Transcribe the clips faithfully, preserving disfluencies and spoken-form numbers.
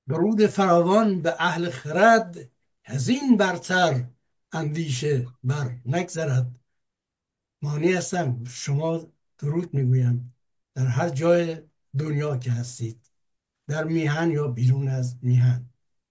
درود فراوان به اهل خرد، هزین برتر اندیشه بر نگذرد. مانی هستم، شما درود میگویم در هر جای دنیا که هستید، در میهن یا بیرون از میهن.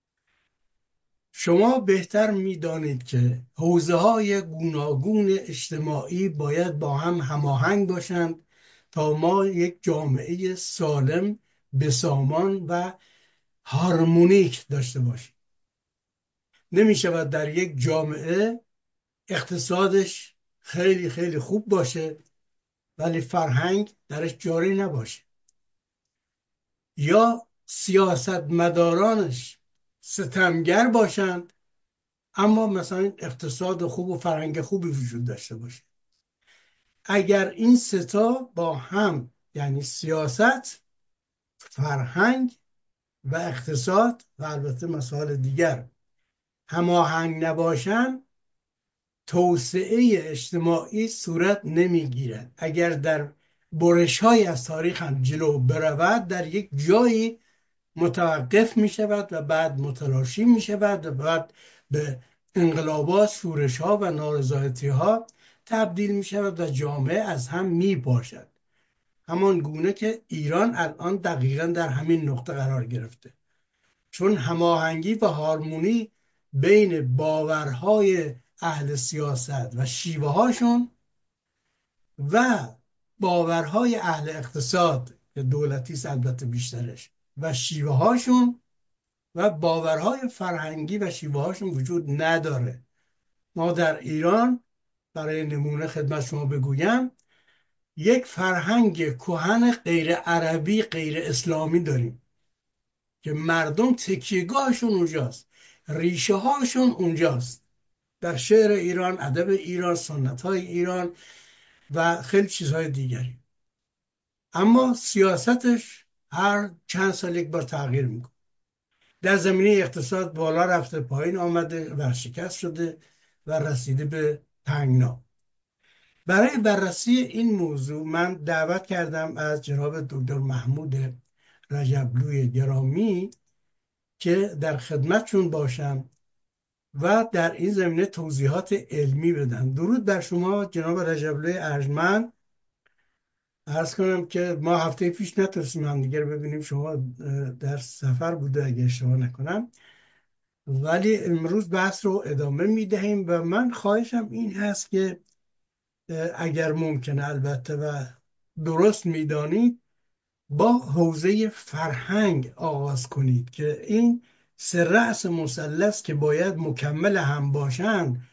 شما بهتر میدانید که حوزه های گوناگون اجتماعی باید با هم هماهنگ باشند تا ما یک جامعه سالم، بسامان و هارمونیک داشته باشیم. نمی شود در یک جامعه اقتصادش خیلی خیلی خوب باشه ولی فرهنگ درش جاری نباشه، یا سیاستمدارانش ستمگر باشند اما مثلا اقتصاد خوب و فرهنگ خوبی وجود داشته باشه. اگر این ستا با هم، یعنی سیاست، فرهنگ و اقتصاد و البته مسائل دیگر، هماهنگ نباشند، توسعه اجتماعی صورت نمیگیرد. اگر در برش های از تاریخ هم جلو برود، در یک جایی متوقف می شود و بعد متلاشی می شود و بعد به انقلابات، شورش ها و نارضایتی ها تبدیل می شود و جامعه از هم می باشد. همان گونه که ایران الان دقیقا در همین نقطه قرار گرفته، چون هماهنگی و هارمونی بین باورهای اهل سیاست و شیوه هاشون و باورهای اهل اقتصاد که دولتی است البته بیشترش، و شیوه هاشون و باورهای فرهنگی و شیوه هاشون وجود نداره. ما در ایران، برای نمونه خدمت شما بگویم، یک فرهنگ کهن غیر عربی، غیر اسلامی داریم که مردم تکیهگاهشون اونجاست، ریشه هاشون اونجاست، در شعر ایران، ادب ایران، سنت های ایران و خیلی چیزهای دیگری. اما سیاستش هر چند سال یک بار تغییر میکنه. در زمینه اقتصاد بالا رفته، پایین آمده، ورشکست شده و رسیده به تنگنا. برای بررسی این موضوع من دعوت کردم از جناب دکتر محمود رجبلوی گرامی که در خدمتشون باشم و در این زمینه توضیحات علمی بدن. درود بر شما جناب رجبلوی ارجمند. عرض کنم که ما هفته پیش نتونستیم هم دیگر ببینیم، شما در سفر بوده اگه اشتباه نکنم، ولی امروز بحث رو ادامه میدهیم و من خواهشم این هست که اگر ممکنه البته و درست میدانید، با حوزه فرهنگ آغاز کنید که این سه رأس مثلث که باید مکمل هم باشند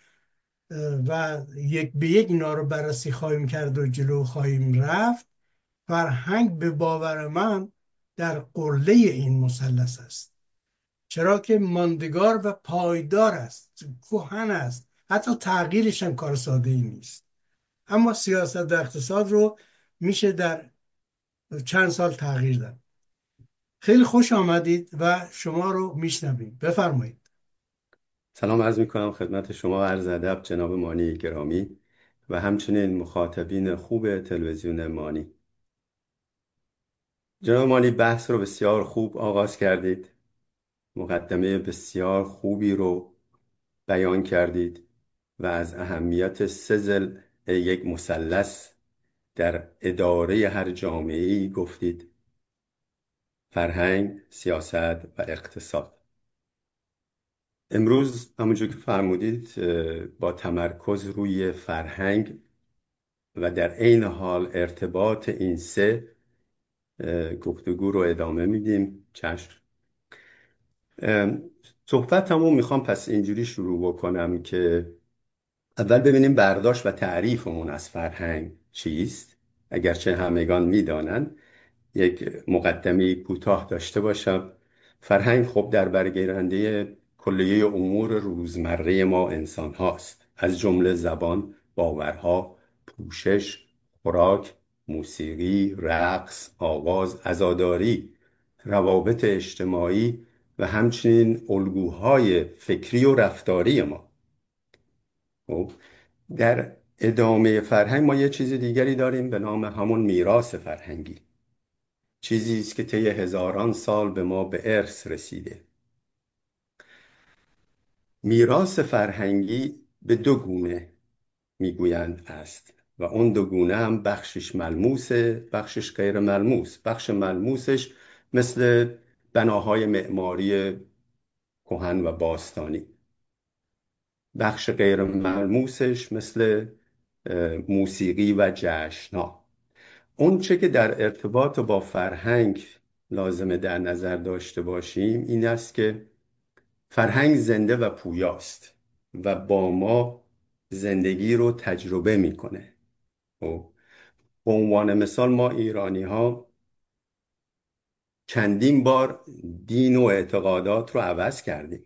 و یک به یک اینا رو بررسی خواهیم کرد و جلو خواهیم رفت. فرهنگ به باور من در قله این مثلث است، چرا که ماندگار و پایدار است، کهن است، حتی تغییرش هم کار ساده ای نیست. اما سیاست و اقتصاد رو میشه در چند سال تغییر داد. خیلی خوش آمدید و شما رو میشنویم، بفرمایید. سلام عرض می کنم خدمت شما، عرض ادب جناب مانی گرامی و همچنین مخاطبین خوب تلویزیون مانی. جناب مانی، بحث رو بسیار خوب آغاز کردید، مقدمه بسیار خوبی رو بیان کردید و از اهمیت سه ضلع یک مثلث در اداره هر جامعه‌ای گفتید: فرهنگ، سیاست و اقتصاد. امروز همونجور که فرمودید با تمرکز روی فرهنگ و در عین حال ارتباط این سه گفتگو رو ادامه میدیم. چشم. صحبتمو میخوام پس اینجوری شروع بکنم که اول ببینیم برداشت و تعریفمون از فرهنگ چیست، اگرچه همگان میدانند. یک مقدمه کوتاه داشته باشم. فرهنگ خب در برگیرنده کلیه امور روزمره ما انسان هاست، از جمله زبان، باورها، پوشش، خوراک، موسیقی، رقص، آواز، عزاداری، روابط اجتماعی و همچنین الگوهای فکری و رفتاری ما. خب در ادامه فرهنگ ما یه چیز دیگری داریم به نام همون میراث فرهنگی. چیزی است که طی هزاران سال به ما به ارث رسیده. میراث فرهنگی به دو گونه میگویند است و اون دو گونه هم بخشش ملموسه، بخشش غیر ملموس. بخش ملموسش مثل بناهای معماری کهن و باستانی، بخش غیر ملموسش مثل موسیقی و جشن‌ها. اون چه که در ارتباط با فرهنگ لازمه در نظر داشته باشیم این است که فرهنگ زنده و پویاست و با ما زندگی رو تجربه میکنه. خب به عنوان مثال ما ایرانی ها چندین بار دین و اعتقادات رو عوض کردیم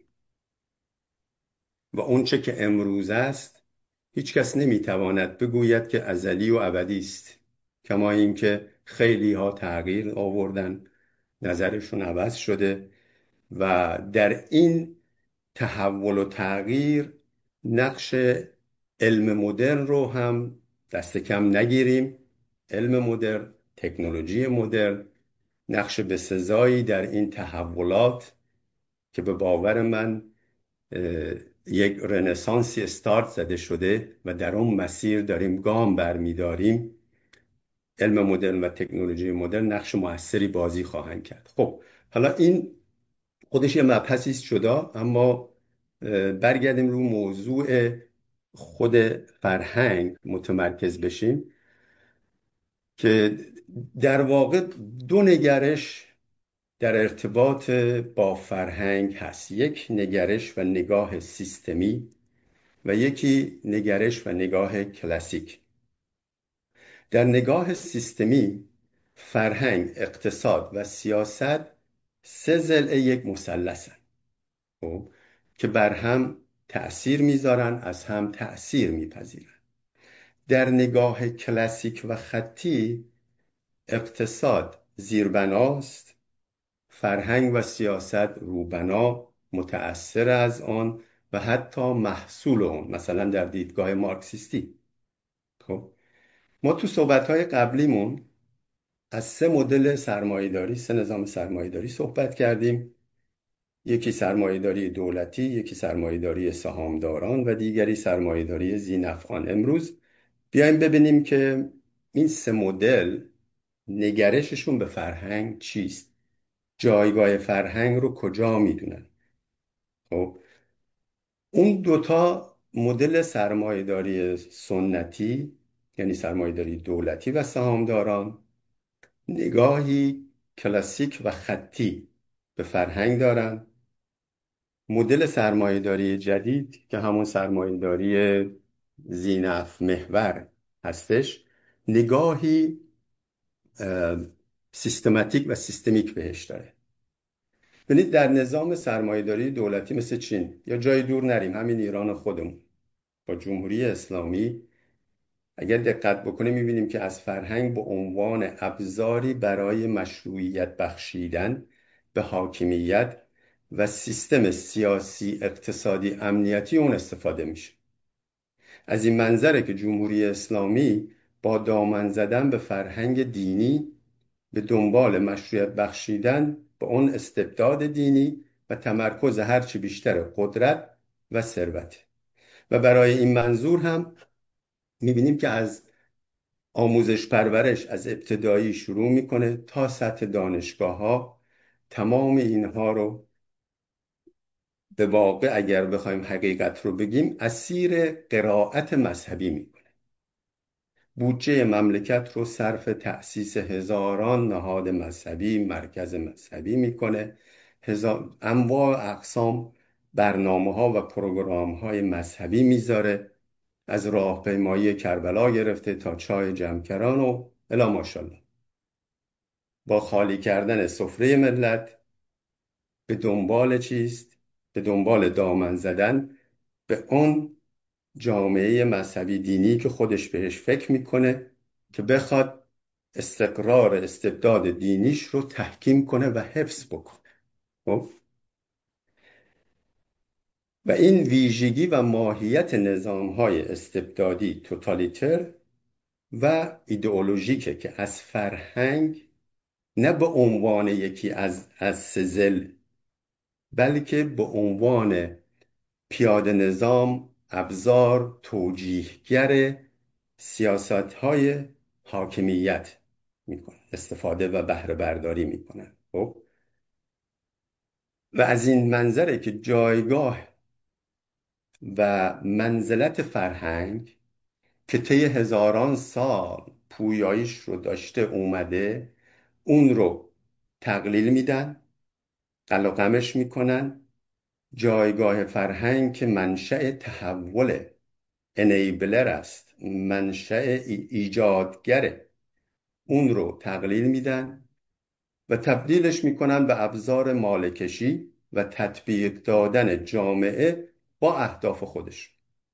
و اون چه که امروز است هیچ کس نمیتواند بگوید که ازلی و ابدی است، کما اینکه خیلی ها تغییر آوردن، نظرشون عوض شده و در این تحول و تغییر نقش علم مدرن رو هم دست کم نگیریم. علم مدرن، تکنولوژی مدرن نقش بسزایی در این تحولات که به باور من یک رنسانسی استارت زده شده و در اون مسیر داریم گام برمیداریم، علم مدرن و تکنولوژی مدرن نقش موثری بازی خواهند کرد. خب حالا این خودش یه مبحثی است جدا، اما برگردیم رو موضوع خود فرهنگ متمرکز بشیم که در واقع دو نگرش در ارتباط با فرهنگ هست. یک نگرش و نگاه سیستمی و یکی نگرش و نگاه کلاسیک. در نگاه سیستمی فرهنگ، اقتصاد و سیاست سه ضلع یک مثلثن خب که بر هم تأثیر میذارن، از هم تأثیر میپذیرن. در نگاه کلاسیک و خطی اقتصاد زیربناست، فرهنگ و سیاست روبنا، متأثر از آن و حتی محصول آن، مثلا در دیدگاه مارکسیستی. خب ما تو صحبت‌های قبلیمون از سه مدل سرمایه‌داری، سه نظام سرمایه‌داری صحبت کردیم. یکی سرمایه‌داری دولتی، یکی سرمایه‌داری سهامداران و دیگری سرمایه‌داری ذی‌نفعان. امروز بیایم ببینیم که این سه مدل نگرششون به فرهنگ چیست، جایگاه فرهنگ رو کجا میدونن. خب اون دوتا مدل سرمایه‌داری سنتی، یعنی سرمایه‌داری دولتی و سهامداران، نگاهی کلاسیک و خطی به فرهنگ دارن. مدل سرمایه‌داری جدید که همون سرمایه‌داری ذی‌نفع محور هستش، نگاهی سیستماتیک و سیستمیک بهش داره. ببینید در نظام سرمایه‌داری دولتی مثل چین یا جای دور نریم، همین ایران خودمون با جمهوری اسلامی اگر دقت بکنیم می‌بینیم که از فرهنگ به عنوان ابزاری برای مشروعیت بخشیدن به حاکمیت و سیستم سیاسی، اقتصادی، امنیتی اون استفاده میشه. از این منظره که جمهوری اسلامی با دامن زدن به فرهنگ دینی به دنبال مشروعیت بخشیدن به اون استبداد دینی و تمرکز هرچی بیشتر قدرت و ثروت. و برای این منظور هم میبینیم که از آموزش پرورش از ابتدایی شروع میکنه تا سطح دانشگاه ها، تمام اینها رو به واقع اگر بخوایم حقیقت رو بگیم اسیر قرائت مذهبی میکنه. بودجه مملکت رو صرف تأسیس هزاران نهاد مذهبی، مرکز مذهبی میکنه. هزار انواع اقسام برنامه ها و پروگرام های مذهبی میذاره، از راهپیمایی کربلا گرفته تا چای جمکران و الی ماشاءالله. با خالی کردن سفره ملت به دنبال چیست؟ به دنبال دامن زدن به اون جامعه مذهبی دینی که خودش بهش فکر میکنه که بخواد استقرار استبداد دینیش رو تحکیم کنه و حفظ بکنه. خب و این ویژگی و ماهیت نظام‌های استبدادی توتالیتر و ایدئولوژیکه که از فرهنگ نه به عنوان یکی از از سزل، بلکه به عنوان پیاده نظام، ابزار، توجیهگر سیاست‌های حاکمیت میکنن، استفاده و بهره برداری میکنن. خب و از این منظره که جایگاه و منزلت فرهنگ که طی هزاران سال پویاییش رو داشته اومده، اون رو تقلیل میدن، قلقمش میکنن. جایگاه فرهنگ که منشأ تحول، انیبلر است، منشأ ای- ایجادگره، اون رو تقلیل میدن و تبدیلش میکنن به ابزار مالکشی و تطبیق دادن جامعه با اهداف خودش.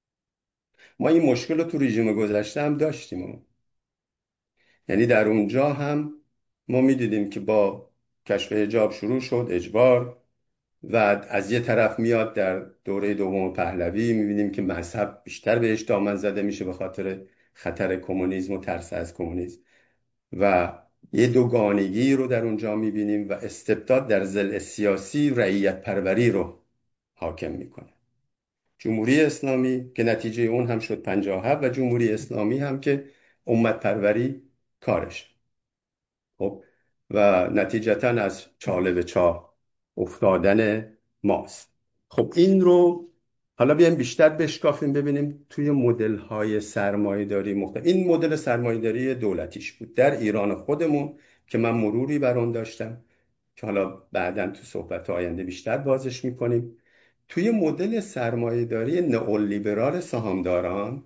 ما این مشکل رو تو رژیم گذشته هم داشتیم، یعنی در اونجا هم ما میدیدیم که با کشف حجاب شروع شد، اجبار، و از یه طرف میاد در دوره دوم پهلوی میبینیم که مذهب بیشتر بهش دامن زده میشه به خاطر خطر کمونیسم و ترس از کمونیسم، و یه دوگانگی رو در اونجا میبینیم و استبداد در ضلع سیاسی رعیت پروری رو حاکم میکنه. جمهوری اسلامی که نتیجه اون هم شد پنجاه و هفت و جمهوری اسلامی هم که امت پروری کارش. خب و نتیجتا از چاله به چاه افتادن ماست. خب این رو حالا بیایم بیشتر بشکافیم، ببینیم توی مدل های سرمایه‌داری مختلف. این مدل سرمایه‌داری دولتیش بود در ایران خودمون که من مروری بر آن داشتم که حالا بعداً تو صحبت آینده بیشتر بازش میکنیم. توی مدل سرمایه‌داری نئولیبرال سهامداران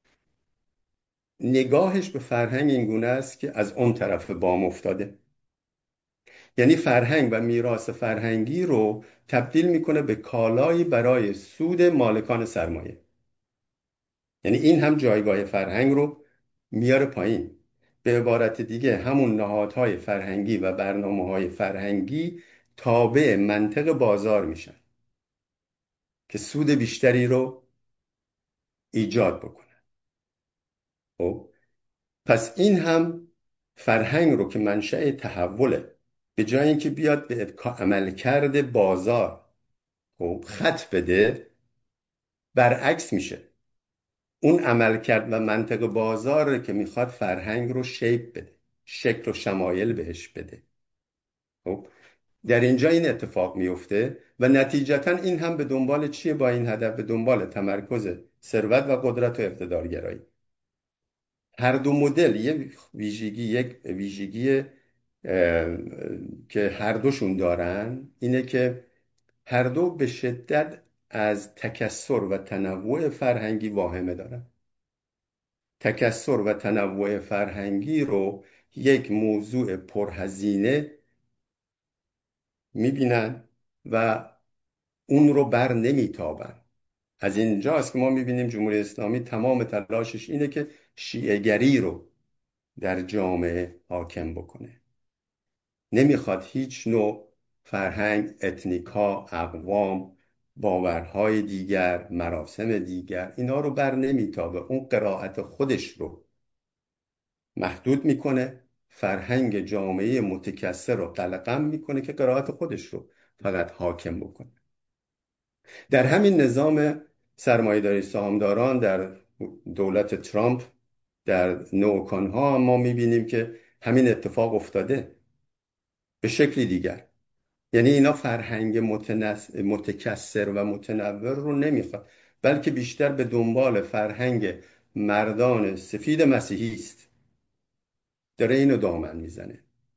نگاهش به فرهنگ این گونه است که از اون طرف بام افتاده، یعنی فرهنگ و میراث فرهنگی رو تبدیل میکنه به کالایی برای سود مالکان سرمایه. یعنی این هم جایگاه فرهنگ رو میاره پایین. به عبارت دیگه همون نهادهای فرهنگی و برنامه‌های فرهنگی تابع منطق بازار میشن که سود بیشتری رو ایجاد بکنه. خب پس این هم فرهنگ رو که منشأ تحوله، به جای اینکه بیاد به عملکرد بازار خب خط بده، برعکس میشه. اون عملکرد و منطق بازار که میخواد فرهنگ رو شیپ بده، شکل و شمایل بهش بده. خب در اینجا این اتفاق میفته و نتیجتا این هم به دنبال چیه؟ با این هدف به دنبال تمرکز ثروت و قدرت و اقتدارگرایی. هر دو مدل یک ویژگی یک ویژگی اه، که هر دوشون دارن اینه که هر دو به شدت از تکثر و تنوع فرهنگی واهمه دارن. تکثر و تنوع فرهنگی رو یک موضوع پرهزینه میبینن و اون رو بر نمیتابن. از اینجاست که ما میبینیم جمهوری اسلامی تمام تلاشش اینه که شیعه‌گری رو در جامعه حاکم بکنه. نمیخواد هیچ نوع فرهنگ، اتنیکا، اقوام، باورهای دیگر، مراسم دیگر، اینا رو بر نمیتابه. اون قرائت خودش رو محدود میکنه. فرهنگ جامعه متکثر رو قلقم میکنه که قرائت خودش رو فقط حاکم بکنه. در همین نظام سرمایه‌داری سهامداران در دولت ترامپ، در نوکانها ما میبینیم که همین اتفاق افتاده به شکلی دیگر. یعنی اینا فرهنگ متنس... متکثر و متنوع رو نمیخواد، بلکه بیشتر به دنبال فرهنگ مردان سفید مسیحی است، داره اینو دامن میزنه.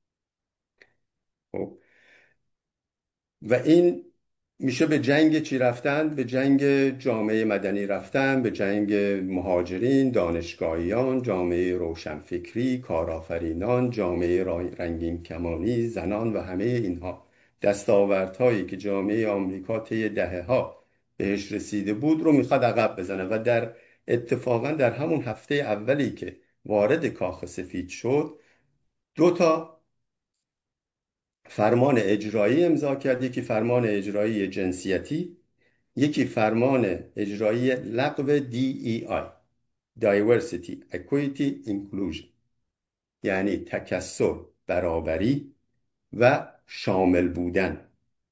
خب و این میشه به جنگ چی رفتن؟ به جنگ جامعه مدنی رفتن، به جنگ مهاجرین، دانشگاهیان، جامعه روشنفکری، کارآفرینان، جامعه رنگین کمانی، زنان و همه اینها. دستاوردهایی که جامعه آمریکا طی دهه‌ها بهش رسیده بود رو میخواد عقب بزنه و در اتفاقا در همون هفته اولی که وارد کاخ سفید شد دو تا فرمان اجرایی امضا کرد. یکی فرمان اجرایی جنسیتی، یکی فرمان اجرایی لغو دی ای آی، Diversity, Equity, Inclusion، یعنی تکثر، برابری و شامل بودن.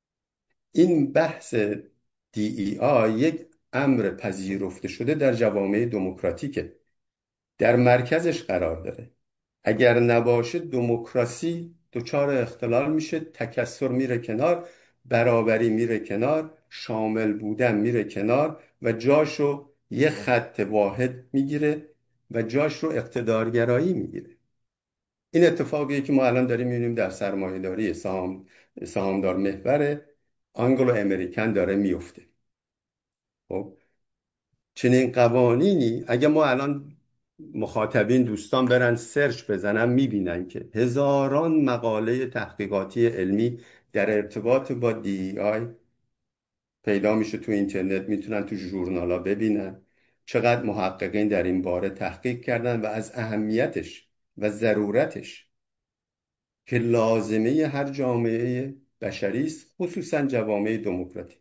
این بحث دی ای آی یک امر پذیرفته شده در جوامع دموکراتیکه، در مرکزش قرار داره. اگر نباشه دموکراسی دچار اختلال میشه، تکثر میره کنار، برابری میره کنار، شامل بودن میره کنار و جاشو یه خط واحد میگیره و جاش رو اقتدارگرایی میگیره. این اتفاقیه که ما الان داریم میبینیم در سرمایه‌داری سهام سهامدار محور آنگلو امریکن داره میفته. خب چنین قوانینی اگه ما الان مخاطبین دوستان برن سرچ بزنن میبینن که هزاران مقاله تحقیقاتی علمی در ارتباط با دی ای آی پیدا میشه تو اینترنت، میتونن تو ژورنالا ببینن چقدر محققین در این باره تحقیق کردن و از اهمیتش و ضرورتش که لازمه هر جامعه بشری است، خصوصا جوامع دموکراتیک.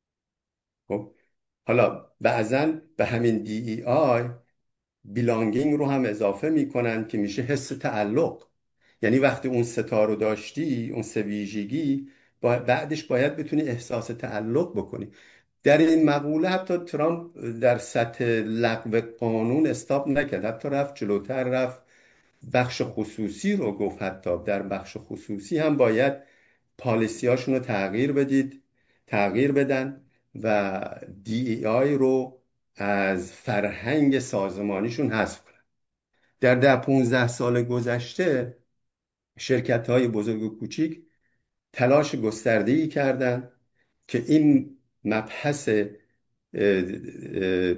خب حالا بعضا به همین دی ای آی بیلانگینگ رو هم اضافه میکنن که میشه حس تعلق. یعنی وقتی اون ستا رو داشتی، اون سه ویژگی، با- بعدش باید بتونی احساس تعلق بکنی. در این مقوله حتی ترامپ در سطح لغو قانون استاپ نکرد، حتی رفت جلوتر، رفت بخش خصوصی رو گفت حتی در بخش خصوصی هم باید پالیسی هاشون رو تغییر بدید تغییر بدن و دی ای آی رو از فرهنگ سازمانیشون حذف کنن. در ده پونزده سال گذشته شرکت های بزرگ و کوچیک تلاش گسترده‌ای کردن که این مبحث اه، اه،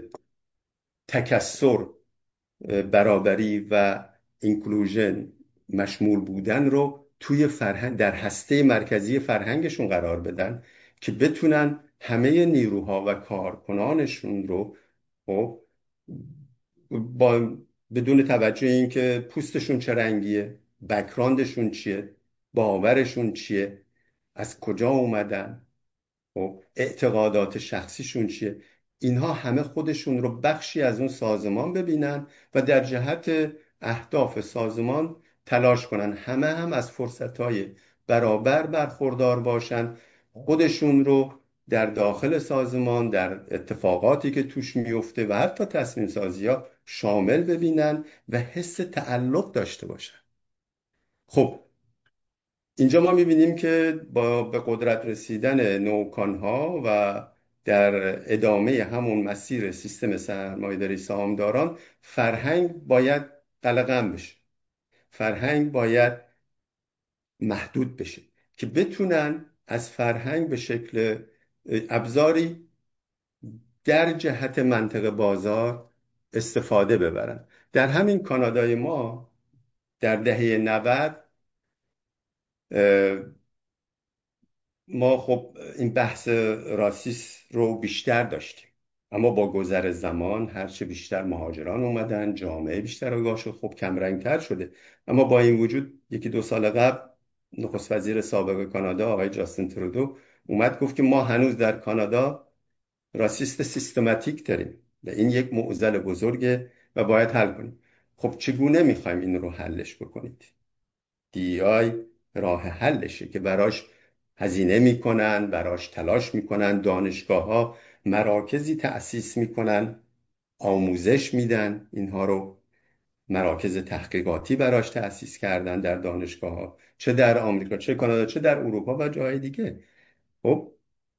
تکثر، برابری و اینکلوژن، مشمول بودن رو توی فرهنگ، در هسته مرکزی فرهنگشون قرار بدن که بتونن همه نیروها و کارکنانشون رو خب با بدون توجه این که پوستشون چه رنگیه، بکراندشون چیه، باورشون چیه، از کجا اومدن، خب اعتقادات شخصیشون چیه، اینها همه خودشون رو بخشی از اون سازمان ببینن و در جهت اهداف سازمان تلاش کنن. همه هم از فرصتهای برابر برخوردار باشن، خودشون رو در داخل سازمان، در اتفاقاتی که توش میفته و حتی تصمیم سازی ها شامل ببینن و حس تعلق داشته باشن. خب اینجا ما میبینیم که با به قدرت رسیدن نوکانها و در ادامه همون مسیر سیستم سرمایه‌داری سهامداران، فرهنگ باید قلقم بشه، فرهنگ باید محدود بشه که بتونن از فرهنگ به شکل ابزاری در جهت منطق بازار استفاده ببرن. در همین کانادای ما در دهه نود ما خب این بحث راسیسم رو بیشتر داشتیم، اما با گذر زمان هرچه بیشتر مهاجران اومدن، جامعه بیشتر آگاه شد، خب کمرنگتر شده. اما با این وجود یکی دو سال قبل نخست وزیر سابق کانادا آقای جاستین ترودو اومد گفت که ما هنوز در کانادا راسیست سیستماتیک داریم و این یک معضل بزرگه و باید حل کنیم. خب چگونه میخوایم این رو حلش بکنید؟ دی آی راه حلشه که براش هزینه میکنن، براش تلاش میکنن، دانشگاه ها مراکزی تأسیس میکنن، آموزش میدن، اینها رو مراکز تحقیقاتی براش تأسیس کردن در دانشگاه ها، چه در آمریکا، چه کانادا، چه در اروپا و جای دیگه. خب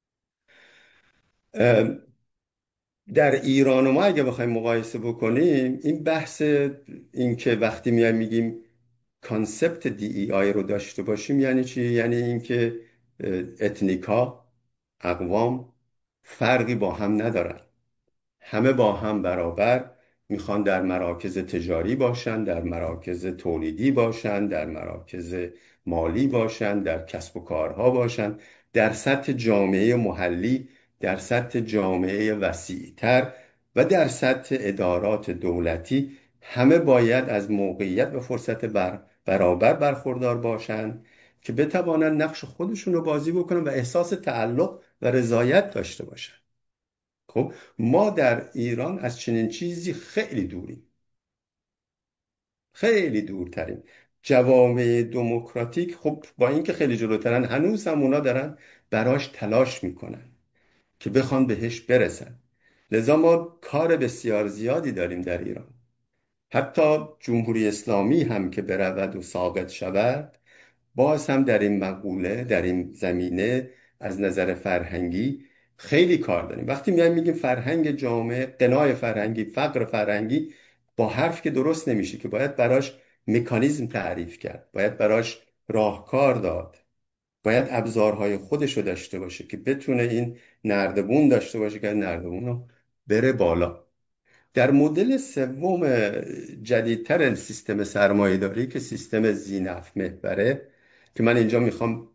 در ایران و ما اگه بخوایم مقایسه بکنیم، این بحث این که وقتی میایم میگیم کانسپت دی ای آی رو داشته باشیم یعنی چی؟ یعنی اینکه اتنیکا، اقوام فرقی با هم ندارن، همه با هم برابر میخوان در مراکز تجاری باشن، در مراکز تولیدی باشن، در مراکز مالی باشن، در کسب و کارها باشن، در سطح جامعه محلی، در سطح جامعه وسیعتر و در سطح ادارات دولتی، همه باید از موقعیت و فرصت بر برابر برخوردار باشند که بتوانند نقش خودشون رو بازی بکنن و احساس تعلق و رضایت داشته باشن. خب ما در ایران از چنین چیزی خیلی دوریم، خیلی دورتریم. جوامع دموکراتیک خب با اینکه خیلی جلوترن هنوز هم اونا دارن براش تلاش میکنن که بخوان بهش برسن. لذا ما کار بسیار زیادی داریم در ایران. حتی جمهوری اسلامی هم که برود و ساقط شود، باز هم در این مقوله، در این زمینه از نظر فرهنگی خیلی کار داریم. وقتی میایم میگیم فرهنگ جامعه، غنای فرهنگی، فقر فرهنگی، با حرف که درست نمیشه، که باید براش مکانیزم تعریف کرد، باید براش راهکار داد، باید ابزارهای خودش رو داشته باشه که بتونه این نردبون داشته باشه که نردبون رو بره بالا. در مدل سوم جدیدتر سیستم سرمایه‌داری که سیستم ذینفع محوره، که من اینجا میخوام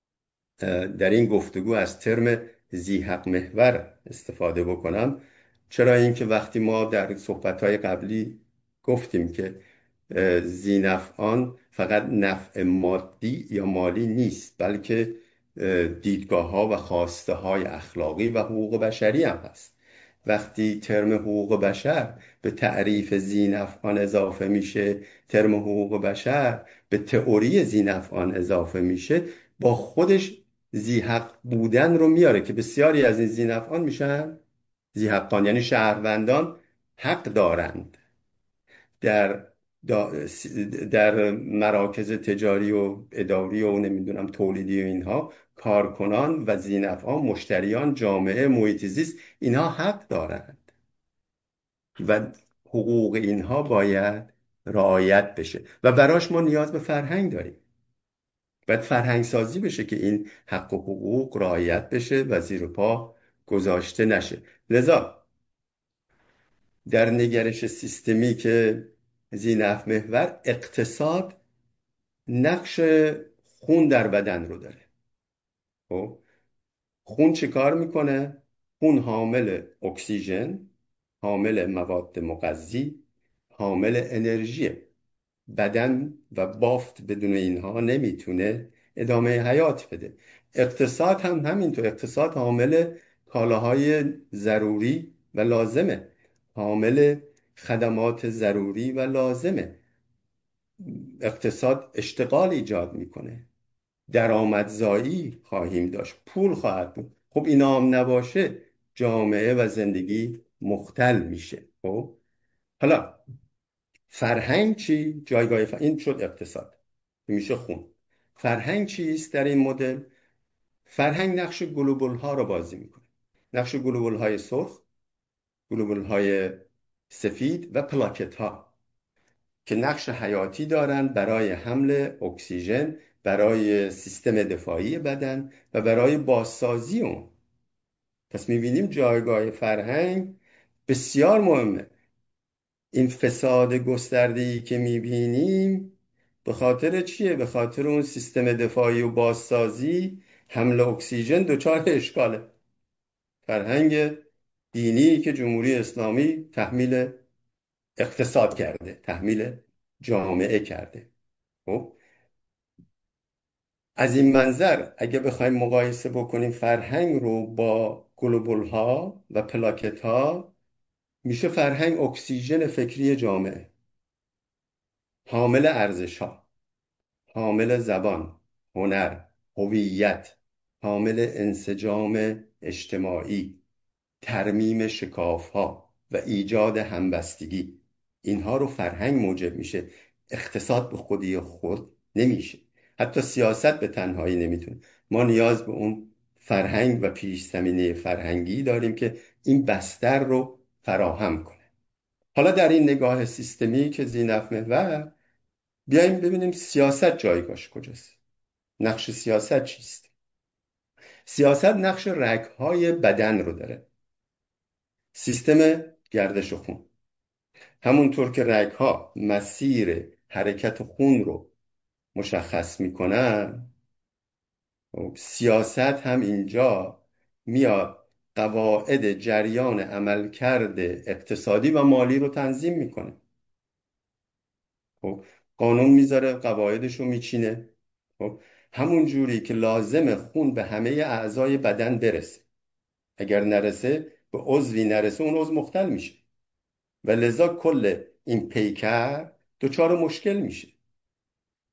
در این گفتگو از ترم ذی‌حق محور استفاده بکنم. چرا اینکه وقتی ما در صحبت‌های قبلی گفتیم که ذینفعان فقط نفع مادی یا مالی نیست، بلکه دیدگاه ها و خواسته های اخلاقی و حقوق بشری هم هست. وقتی ترم حقوق بشر به تعریف ذینفعان اضافه میشه، ترم حقوق بشر به تئوری ذینفعان اضافه میشه، با خودش ذی‌حق بودن رو میاره که بسیاری از این ذینفعان میشن ذی‌حقان، یعنی شهروندان حق دارند در در مراکز تجاری و اداری و نمیدونم تولیدی و اینها کارکنان و ذی‌نفعان، مشتریان، جامعه، محیط زیست، اینها حق دارند و حقوق اینها باید رعایت بشه و براش ما نیاز به فرهنگ داریم. باید فرهنگ سازی بشه که این حق و حقوق رعایت بشه و زیر پا گذاشته نشه. لذا در نگرش سیستمی که ذی‌نفع محور، اقتصاد نقش خون در بدن رو داره. خب خون چه کار میکنه؟ خون حامل اکسیژن، حامل مواد مغذی، حامل انرژیه. بدن و بافت بدون اینها نمیتونه ادامه حیات بده. اقتصاد هم همینطور. اقتصاد حامل کالاهای ضروری و لازمه، حامل خدمات ضروری و لازمه. اقتصاد اشتغال ایجاد میکنه، درآمدزایی خواهیم داشت، پول خواهد بود. خب اینا هم نباشه جامعه و زندگی مختل میشه. خب حالا فرهنگ چی؟ جایگاه فرهنگ. این شد اقتصاد که میشه خون. فرهنگ چیست در این مدل؟ فرهنگ نقش گلوبول ها رو بازی میکنه. نقش گلوبول های سرخ، گلوبول های سفید و پلاکت ها که نقش حیاتی دارند برای حمل اکسیژن، برای سیستم دفاعی بدن و برای بازسازی اون. پس میبینیم جایگاه فرهنگ بسیار مهمه. این فساد گسترده‌ای که میبینیم به خاطر چیه؟ به خاطر اون سیستم دفاعی و بازسازی حمل اکسیژن دچار اشکاله. فرهنگ دینی که جمهوری اسلامی تحمیل اقتصاد کرده، تحمیل جامعه کرده. خب از این منظر اگه بخوایم مقایسه بکنیم فرهنگ رو با گلوبول ها و پلاکت ها، میشه فرهنگ اکسیژن فکری جامعه، حامل ارزش ها، حامل زبان، هنر، هویت، حامل انسجام اجتماعی، ترمیم شکاف ها و ایجاد همبستگی. اینها رو فرهنگ موجب میشه. اقتصاد به خودی خود نمیشه، حتی سیاست به تنهایی نمیتونه. ما نیاز به اون فرهنگ و پیش زمینه فرهنگی داریم که این بستر رو فراهم کنه. حالا در این نگاه سیستمی که ذی‌نفع محور، بیایم ببینیم سیاست جایگاهش کجاست. نقش سیاست چیست؟ سیاست نقش رگ‌های بدن رو داره. سیستم گردش خون، همونطور که رگ‌ها مسیر حرکت خون رو مشخص میکنن، سیاست هم اینجا میاد قواعد جریان عملکرد اقتصادی و مالی رو تنظیم میکنه. خب قانون میذاره، قواعدش رو میچینه. خب همون جوری که لازم خون به همه اعضای بدن برسه، اگر نرسه به عضوی نرسه اون عضو مختل میشه و لذا کل این پیکر دچار مشکل میشه.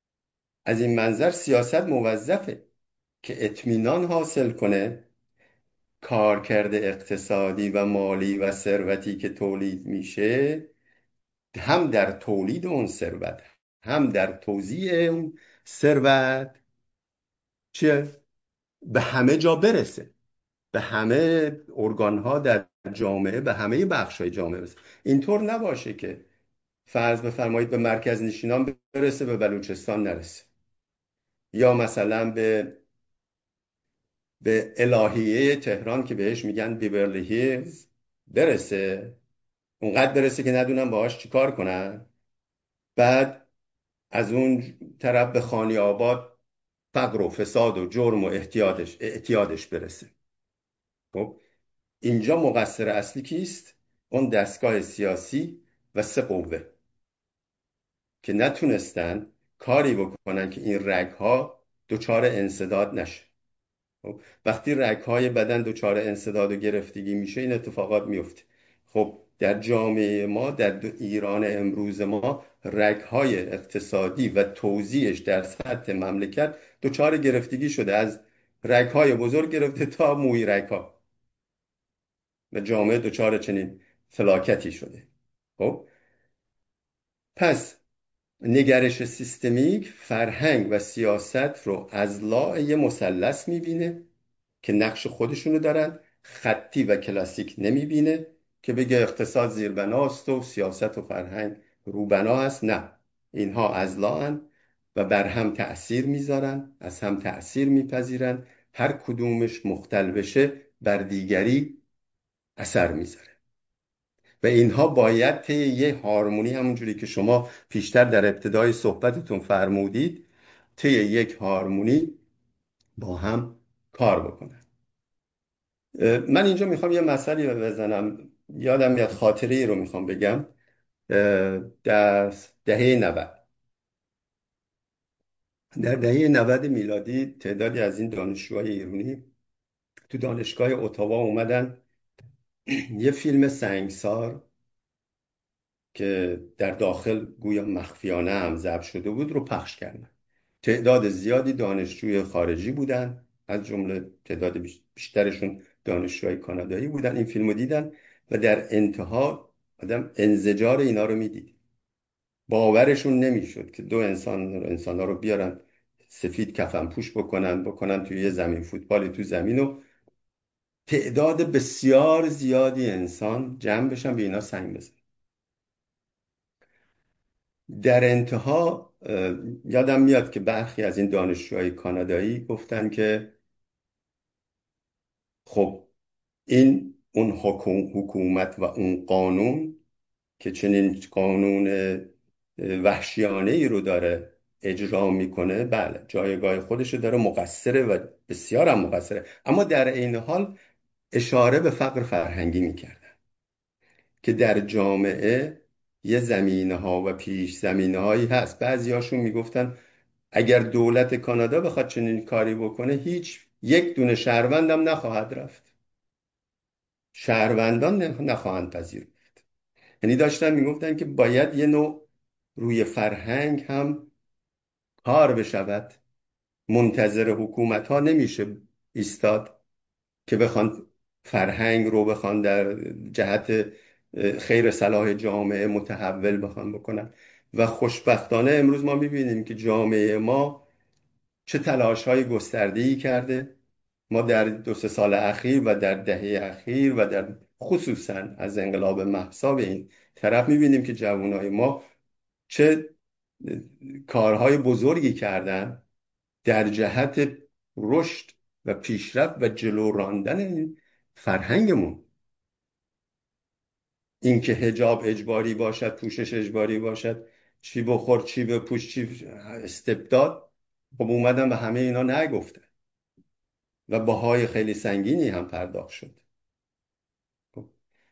از این منظر سیاست موظفه که اطمینان حاصل کنه کارکرد اقتصادی و مالی و ثروتی که تولید میشه هم در تولید اون ثروت هم در توزیع اون ثروت چیه؟ به همه جا برسه، به همه ارگان ها در جامعه، به همه بخش های جامعه برسه. اینطور نباشه که فرض بفرمایید به مرکز نشینان برسه به بلوچستان نرسه، یا مثلا به به الهیه تهران که بهش میگن بیورلی هیلز برسه، اونقدر برسه که ندونم باهاش چیکار کنن. بعد از اون طرف به خانی آباد فقر و فساد و جرم و اعتیادش اعتیادش برسه. خب اینجا مقصر اصلی کیست؟ اون دستگاه سیاسی و سه قوه که نتونستن کاری بکنن که این رگها دچار انسداد نشه. خب وقتی رگهای بدن دچار انسداد و گرفتگی میشه این اتفاقات میفته. خب در جامعه ما، در ایران امروز ما، رگهای اقتصادی و توزیعش در سطح مملکت دچار گرفتگی شده، از رگهای بزرگ گرفته تا موی رگها، و جامعه دچار چنین فلاکتی شده. خب پس نگرش سیستمیک فرهنگ و سیاست رو از لاع یه مثلث میبینه که نقش خودشونو دارن، خطی و کلاسیک نمیبینه که بگه اقتصاد زیربناست و سیاست و فرهنگ روبنا هست. نه، اینها اضلاعن و بر هم تأثیر میذارن، از هم تأثیر میپذیرن، هر کدومش مختل بشه بر دیگری اثر میذاره و اینها باید طی یه هارمونی، همونجوری که شما پیشتر در ابتدای صحبتتون فرمودید، طی یک هارمونی با هم کار بکنن. من اینجا میخوام یه مثالی رو بزنم، یادم میاد خاطره ای رو میخوام بگم. در دهه نود در دهه نود میلادی تعدادی از این دانشجوهای ایرانی تو دانشگاه اتاوا اومدن یه فیلم سنگسار که در داخل گویا مخفیانه هم ضبط شده بود رو پخش کردن. تعداد زیادی دانشجوی خارجی بودن، از جمله تعداد بیشترشون دانشجوهای کانادایی بودن. این فیلم رو دیدن و در انتها آدم انزجار اینا رو میدید. باورشون نمیشد که دو انسان انسان ها رو بیارن سفید کفن پوش بکنن بکنن توی یه زمین فوتبالی تو زمین و تعداد بسیار زیادی انسان جمع بشن به اینا سنگ بزن. در انتها یادم میاد که برخی از این دانشجوهای کانادایی گفتن که خب این اون حکومت و اون قانون که چنین قانون وحشیانه ای رو داره اجرا میکنه، بله جایگاه خودش داره، مقصره و بسیار هم مقصره، اما در عین حال اشاره به فقر فرهنگی میکردن که در جامعه یه زمینه ها و پیش زمینه هایی هست. بعضی هاشون میگفتن اگر دولت کانادا بخواد چنین کاری بکنه هیچ یک دونه شهروندم نخواهد رفت، شهروندان نخواهند پذیرفت. یعنی داشتن میگفتن که باید یه نوع روی فرهنگ هم کار بشود. منتظر حکومت ها نمیشه ایستاد که بخوان فرهنگ رو بخوان در جهت خیر صلاح جامعه متحول بخوان بکنن. و خوشبختانه امروز ما میبینیم که جامعه ما چه تلاش های گسترده‌ای کرده. ما در دو سه سال اخیر و در دهه اخیر و در خصوصا از انقلاب مهسا به این طرف میبینیم که جوانای ما چه کارهای بزرگی کردن در جهت رشد و پیشرفت و جلو راندن این فرهنگمون. اینکه حجاب اجباری باشد، پوشش اجباری باشد، چی بخور چی بپوش چی استبداد، خب اومدن و همه اینا نگفتن و بهای خیلی سنگینی هم پرداخت شد. خب.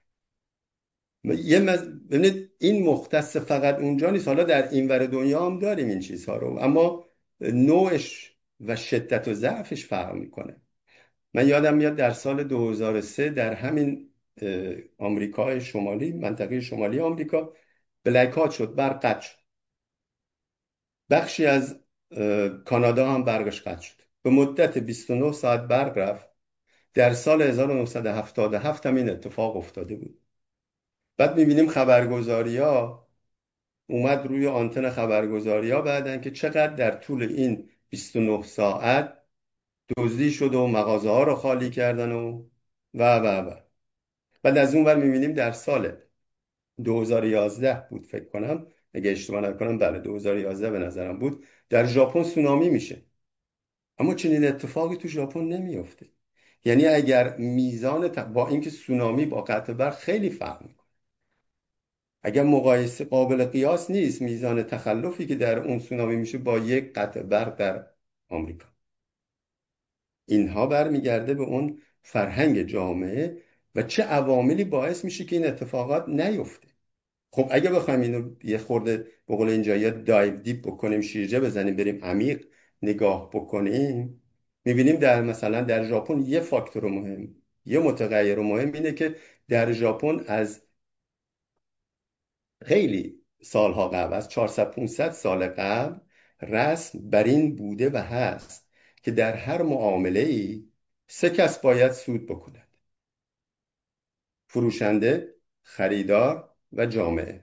یه مز... ببینید این مختص فقط اونجا نیست، حالا در این ور دنیا هم داریم این چیزها رو، اما نوعش و شدت و ضعفش فرق میکنه. من یادم میاد در سال دو هزار و سه در همین آمریکای شمالی، منطقه شمالی آمریکا، بلکات شد، برق قطع شد. بخشی از کانادا هم برقش قطع شد. به مدت بیست و نه ساعت برق رفت. در سال هزار و نهصد و هفتاد و هفت هم این اتفاق افتاده بود. بعد میبینیم خبرگزاری ها اومد روی آنتن خبرگزاری ها بعدن که چقدر در طول این بیست و نه ساعت دزدی شد و مغازه ها رو خالی کردن و و و و بعد از اون ور میبینیم در سال دو هزار و یازده بود فکر کنم، اگه اشتباه نکنم، بله دو هزار و یازده به نظرم بود، در ژاپن سونامی میشه. اما چنین اتفاقی تو ژاپن نمیفته. یعنی اگر میزان ت... با اینکه سونامی با قطع برق خیلی فرق میکنه، اگر مقایسه قابل قیاس نیست میزان تخلفی که در اون سونامی میشه با یک قطع برق در آمریکا. اینها برمیگرده به اون فرهنگ جامعه و چه عواملی باعث میشه که این اتفاقات نیفته. خب اگه بخوایم اینو یه خورده به قول اینجا یا دایو دیپ بکنیم، شیرجه بزنیم، بریم عمیق نگاه بکنیم، میبینیم در مثلا در ژاپن یه فاکتور مهم، یه متغیر مهم اینه که در ژاپن از خیلی سالها قبل، از چهارصد پانصد سال قبل، رسم بر این بوده و هست که در هر معامله ای سه کس باید سود بکنند: فروشنده، خریدار و جامعه.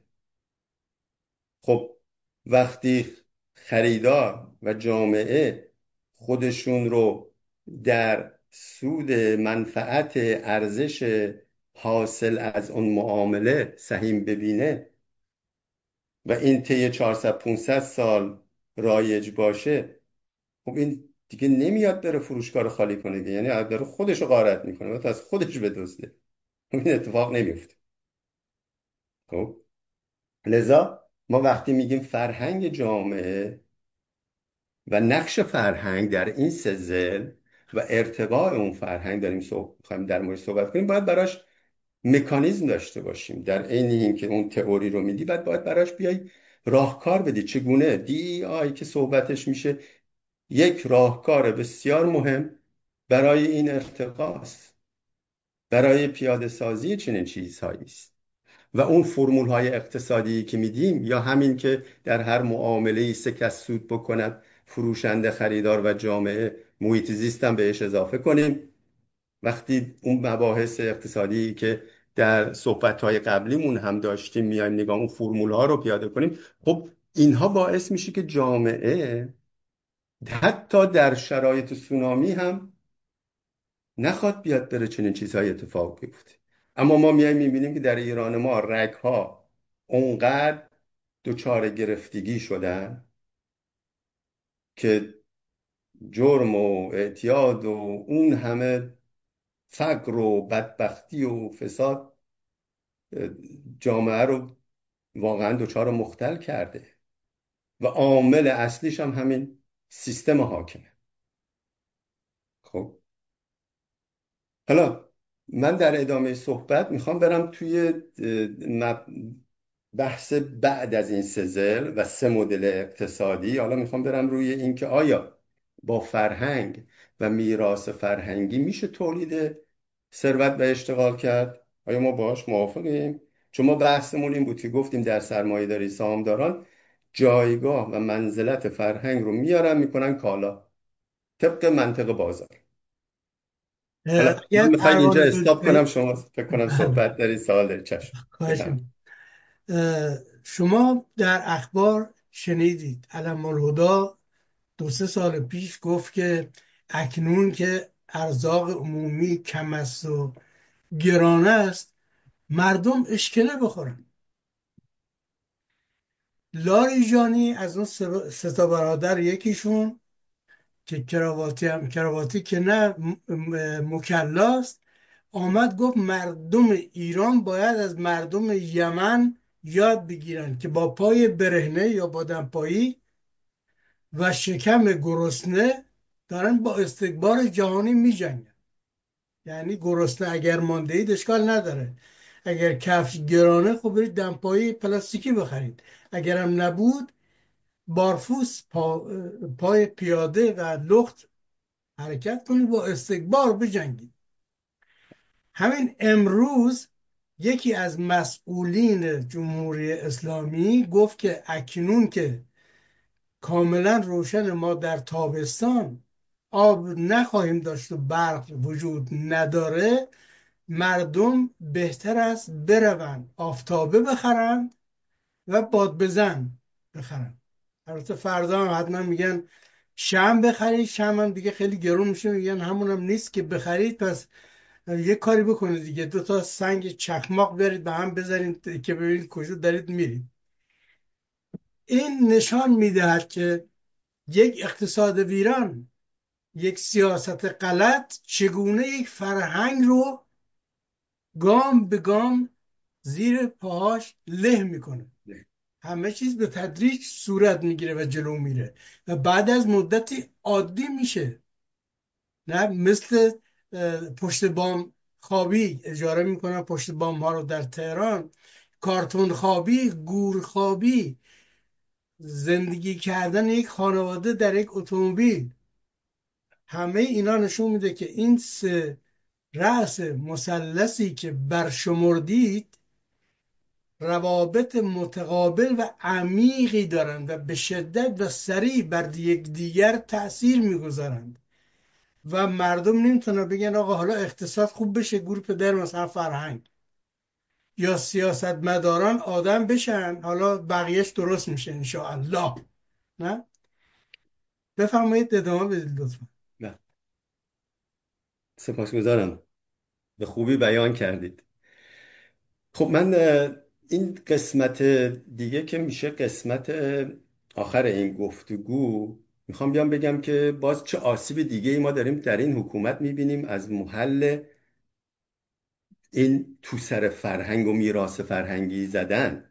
خب وقتی خریدار و جامعه خودشون رو در سود منفعت ارزش حاصل از اون معامله سهیم ببینه و این طی چهارصد پانصد سال رایج باشه، خب این دیگه نمیاد بره فروشگاه رو خالی کنه دیگه. یعنی داره خودش رو غارت میکنه و از خودش بدزده. خب این اتفاق نمیفته. خب لذا ما وقتی میگیم فرهنگ جامعه و نقش فرهنگ در این سزل و ارتقاء اون فرهنگ داریم صحبت در مورد صحبت کنیم، باید براش مکانیزم داشته باشیم. در عین این که اون تئوری رو میدی، بعد باید براش بیای راهکار بدی. چگونه؟ دی آی که صحبتش میشه یک راهکار بسیار مهم برای این ارتقاء است، برای پیاده سازی چنین چیزهایی است. و اون فرمول های اقتصادی که میدیم، یا همین که در هر معامله سه کس سود بکند: فروشنده، خریدار و جامعه، محیط زیست هم بهش اضافه کنیم. وقتی اون مباحث اقتصادی که در صحبت های قبلیمون هم داشتیم میایم نگاه اون فرمول ها رو پیاده کنیم، خب اینها باعث میشه که جامعه حتی در شرایط سونامی هم نخواد بیاد بره چنین چیزهای اتفاق بیفته. اما ما میایم میبینیم که در ایران ما رگها اونقدر دچار گرفتگی شدن که جرم و اعتیاد و اون همه فقر و بدبختی و فساد جامعه رو واقعا دچار مختل کرده و عامل اصلیش هم همین سیستم حاکمه. خب حالا من در ادامه صحبت میخوام برم توی بحث بعد از این سزل و سه مدل اقتصادی. حالا میخوام برم روی این که آیا با فرهنگ و میراث فرهنگی میشه تولید ثروت و اشتغال کرد؟ آیا ما باهاش موافقیم؟ چون ما بحثمون این بود که گفتیم در سرمایه‌داری سهامداران جایگاه و منزلت فرهنگ رو میارن میکنن کالا طبق منطق بازار. حالا من اگر میخوای اینجا پروانه استاپ کنم، دکتر، شما فکر کنم بله، صحبت داری، سوال داری. چشم خواهش بفهم. می‌کنم. اه، شما در اخبار شنیدید علم الهدا دو سه سال پیش گفت که اکنون که ارزاق عمومی کم است و گران است، مردم اشکله بخورن. لاریجانی از اون سه سه تا برادر، یکیشون که کراواتی هم کراواتی که نه م- م- مکلاست، آمد گفت مردم ایران باید از مردم یمن یاد بگیرن که با پای برهنه یا با دمپایی و شکم گرسنه دارن با استکبار جهانی می جنگن. یعنی گرسنه اگر مانده اید اشکال نداره، اگر کفش گرانه خب برید دمپایی پلاستیکی بخرید، اگرم نبود بارفوس پا، پای پیاده و لخت حرکت کنید، با استکبار بجنگید. همین امروز یکی از مسئولین جمهوری اسلامی گفت که اکنون که کاملا روشن، ما در تابستان آب نخواهیم داشت و برق وجود نداره، مردم بهتر است بروند آفتابه بخرند و باد بزن بخرن. البته فردا هم حتما میگن شمع بخرید، شمع هم دیگه خیلی گرون میشه، میگن همون هم نیست که بخرید. پس یه کاری بکنید دیگه، دو تا سنگ چکماق بیارید به هم بذارید که ببینید کجا دارید میرید. این نشان میدهد که یک اقتصاد ویران، یک سیاست غلط چگونه یک فرهنگ رو گام به گام زیر پاهاش له میکنه. همه چیز به تدریج صورت میگیره و جلو میره و بعد از مدتی عادی میشه. نه مثل پشت بام خوابی، اجاره میکنن پشت بام ها رو در تهران، کارتون خوابی، گور خوابی، زندگی کردن یک خانواده در یک اتومبیل. همه اینا نشون میده که این سه رأس مثلثی که برشمردید روابط متقابل و عمیقی دارند و به شدت و سریع بر یکدیگر تأثیر میگذارند و مردم نمیتونن بگن آقا حالا اقتصاد خوب بشه گور پدر مثلا فرهنگ، یا سیاستمداران آدم بشن حالا بقیهش درست میشه انشاءالله. نه، بفرمایید ادامه بدید لطفا. نه، سپاسگزارم، به خوبی بیان کردید. خب من این قسمت دیگه که میشه قسمت آخر این گفتگو، میخوام بیام بگم که باز چه آسیب دیگه ای ما داریم در این حکومت میبینیم از محل این تو سر فرهنگ و میراث فرهنگی زدن.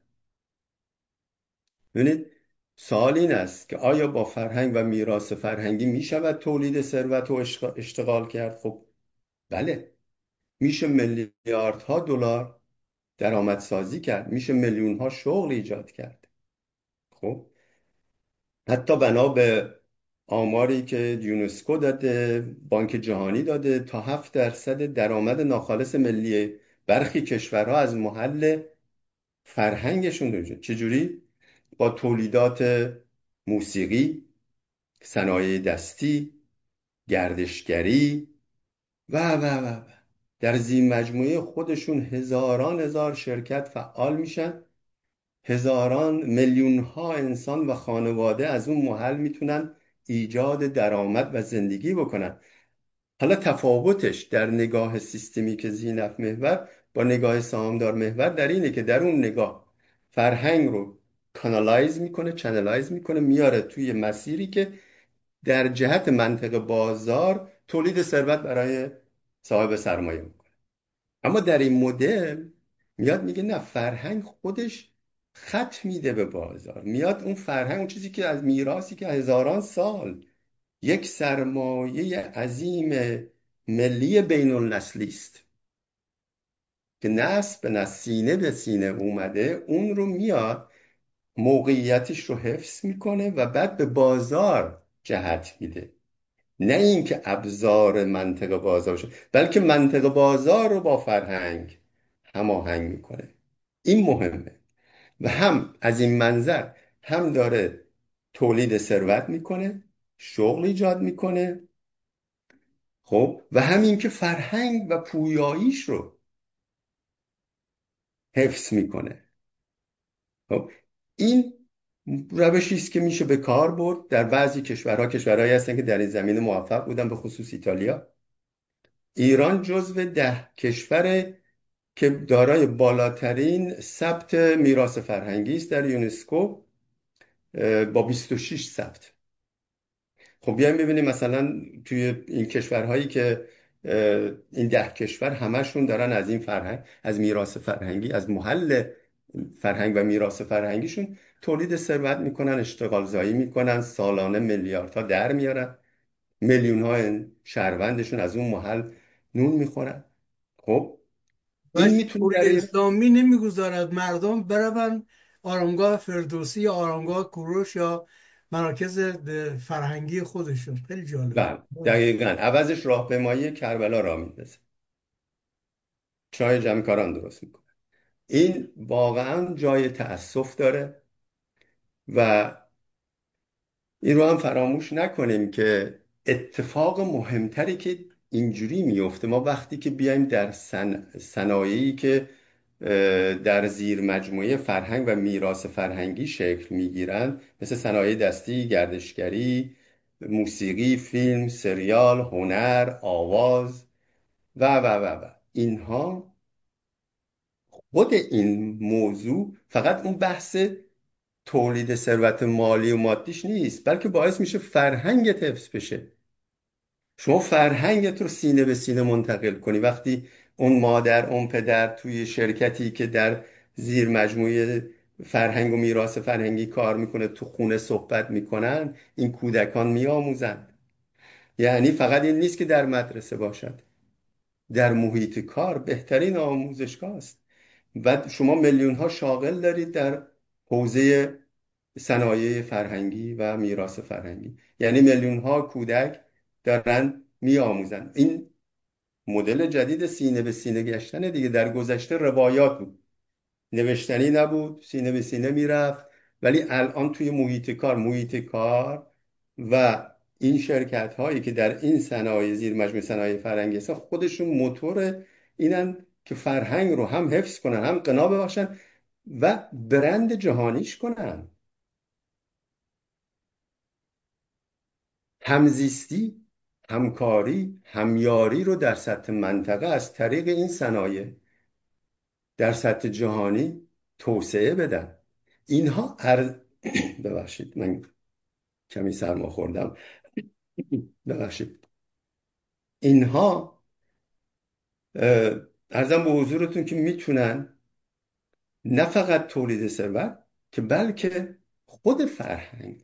ببینید، سوال این است که آیا با فرهنگ و میراث فرهنگی میشود تولید ثروت و اشتغال کرد؟ خب بله، میشه میلیاردها دلار درآمدسازی کرد، میشه میلیون ها شغل ایجاد کرد. خب حتی بنا به آماری که یونسکو داده، بانک جهانی داده، تا هفت درصد درآمد ناخالص ملی برخی کشورها از محل فرهنگشون داره. چجوری؟ با تولیدات موسیقی، صنایع دستی، گردشگری و و و و. در زیر مجموعه خودشون هزاران هزار شرکت فعال میشن، هزاران میلیون ها انسان و خانواده از اون محل میتونن ایجاد درآمد و زندگی بکنن. حالا تفاوتش در نگاه سیستمی که زینف محور با نگاه سهامدار محور در اینه که در اون نگاه فرهنگ رو کانالایز میکنه، چنلایز میکنه، میاره توی مسیری که در جهت منطق بازار تولید ثروت برای صاحب سرمایه میکنه. اما در این مدل میاد میگه نه، فرهنگ خودش خط میده به بازار، میاد اون فرهنگ، اون چیزی که از میراثی که هزاران سال یک سرمایه عظیم ملی بین النسلی است که نسل به نسل، سینه به سینه اومده، اون رو میاد موقعیتش رو حفظ میکنه و بعد به بازار جهت میده. نه اینکه ابزار منطق بازار شد، بلکه منطق بازار رو با فرهنگ هماهنگ میکنه. این مهمه و هم از این منظر هم داره تولید ثروت میکنه، شغل ایجاد میکنه، خب، و همین که فرهنگ و پویاییش رو حفظ میکنه. خب این روشی است که میشه به کار برد در بعضی کشورها. کشورهایی هستن که در این زمینه موفق بودن، به خصوص ایتالیا. ایران جزو ده کشور که دارای بالاترین ثبت میراث فرهنگی است در یونسکو با بیست و شش ثبت. خب بیایم ببینیم مثلا توی این کشورهایی که این ده کشور همشون دارن از این فرهنگ، از میراث فرهنگی، از محل فرهنگ و میراث فرهنگیشون تولید ثروت میکنن، اشتغال زایی میکنن، سالانه میلیاردها در میارن، میلیون ها شهروندشون از اون محل نون میخورن. خب و این میتونه در جمهوری این اسلامی نمیگذارد مردم بروند آرامگاه فردوسی یا آرامگاه کوروش یا مراکز فرهنگی خودشون. خیلی جالبه. بله دقیقاً عوضش راهپیمایی کربلا را میندازه، چای جمعکاران درست میکنه. این واقعا جای تأسف داره و این رو هم فراموش نکنیم که اتفاق مهمتری که اینجوری میفته، ما وقتی که بیایم در سن... صنایعی که در زیر مجموعه فرهنگ و میراث فرهنگی شکل میگیرن، مثل صنایع دستی، گردشگری، موسیقی، فیلم، سریال، هنر، آواز و و و و اینها، خود این موضوع فقط اون بحث تولید ثروت مالی و مادیش نیست، بلکه باعث میشه فرهنگت حفظ بشه. شما فرهنگت رو سینه به سینه منتقل کنی. وقتی اون مادر، اون پدر توی شرکتی که در زیر مجموعه فرهنگ و میراث فرهنگی کار میکنه تو خونه صحبت میکنن، این کودکان میآموزند. یعنی فقط این نیست که در مدرسه باشد، در محیط کار بهترین آموزشگاه است. و شما میلیون ها شاغل دارید در حوزه صنایع فرهنگی و میراث فرهنگی، یعنی میلیون ها کودک دارن میآموزن. این مدل جدید سینه به سینه گشتن دیگه. در گذشته روایات بود، نوشتنی نبود، سینه به سینه میرفت. ولی الان توی محیط کار محیط کار و این شرکت هایی که در این صنایع زیر مجموعه صنایع فرهنگی هستن، خودشون موتور اینن که فرهنگ رو هم حفظ کنن، هم غنا ببخشن و برند جهانیش کنن. همزیستی، همکاری، همیاری رو در سطح منطقه از طریق این صنایع در سطح جهانی توسعه بدن. اینها ار... ببخشید من کمی سرما خوردم. ببخشید. اینها اه، عرضم به حضورتون که میتونن نه فقط تولید ثروت، که بلکه خود فرهنگ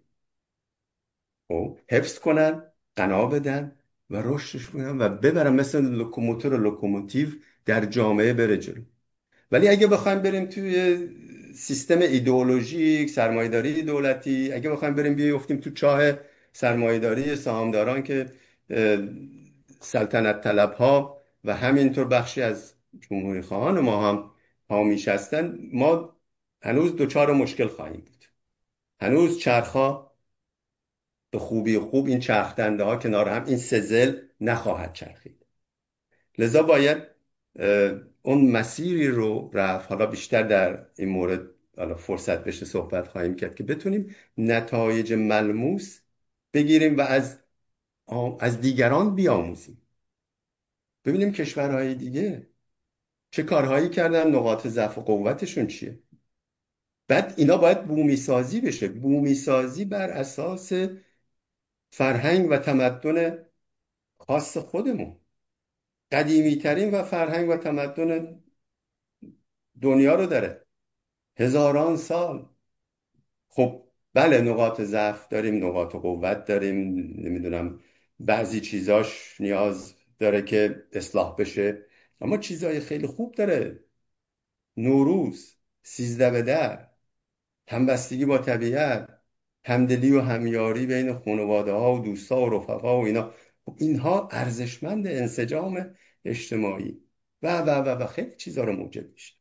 رو حفظ کنن، غنا بدن و رشدش بدن و ببرن، مثل لوکوموتور لوکوموتیو در جامعه بره جلو. ولی اگه بخوایم بریم توی سیستم ایدئولوژیک سرمایه‌داری دولتی، اگه بخوایم بریم بیفتیم تو چاه سرمایه‌داری سهامداران که اه، سلطنت طلب ها و همینطور بخشی از جمهوری خواهان ما هم حامیش هستن، ما هنوز دوچار مشکل خواهیم بود. هنوز چرخها به خوبی خوب، این چرخ دنده ها کنار هم، این سزل نخواهد چرخید. لذا باید اون مسیری رو رفت. حالا بیشتر در این مورد حالا فرصت بشه صحبت خواهیم کرد که بتونیم نتایج ملموس بگیریم و از از دیگران بیاموزیم. ببینیم کشورهای دیگه چه کارهایی کردن، نقاط ضعف و قوتشون چیه. بعد اینا باید بومی سازی بشه، بومی سازی بر اساس فرهنگ و تمدن خاص خودمون. قدیمی ترین و فرهنگ و تمدن دنیا رو داره، هزاران سال. خب بله، نقاط ضعف داریم، نقاط قوت داریم، نمیدونم بعضی چیزاش نیاز داره که اصلاح بشه، اما چیزای خیلی خوب داره. نوروز، سیزده به در، همبستگی با طبیعت، همدلی و همیاری بین خانواده ها و دوستا و رفقا و اینا. خب اینها ارزشمند انسجام اجتماعی و و و و خیلی چیزا رو موجب میشه.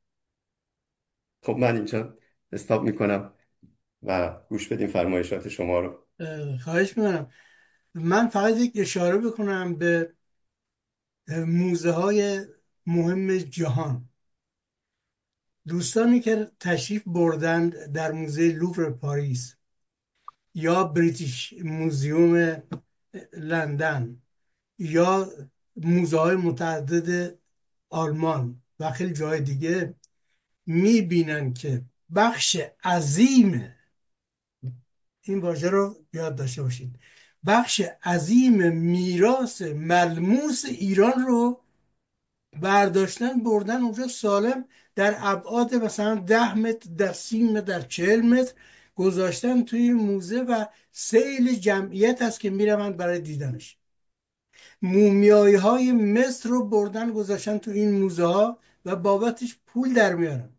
خب من اینجا استاپ میکنم و گوش بدیم فرمایشات شما رو. خواهش میکنم. من فقط یک اشاره بکنم به موزه های مهم جهان. دوستانی که تشریف بردند در موزه لوور پاریس یا بریتیش موزیوم لندن یا موزه های متعدد آلمان و خیلی جای دیگه، میبینن که بخش عظیم، این واژه رو یاد داشته باشید، بخش عظیم میراث ملموس ایران رو برداشتن بردن اونجا سالم در ابعاد مثلا ده متر در سی متر در چهل متر گذاشتن توی موزه و سیل جمعیت هست که میروند برای دیدنش. مومیایی های مصر رو بردن گذاشتن تو این موزه ها و بابتش پول در میارن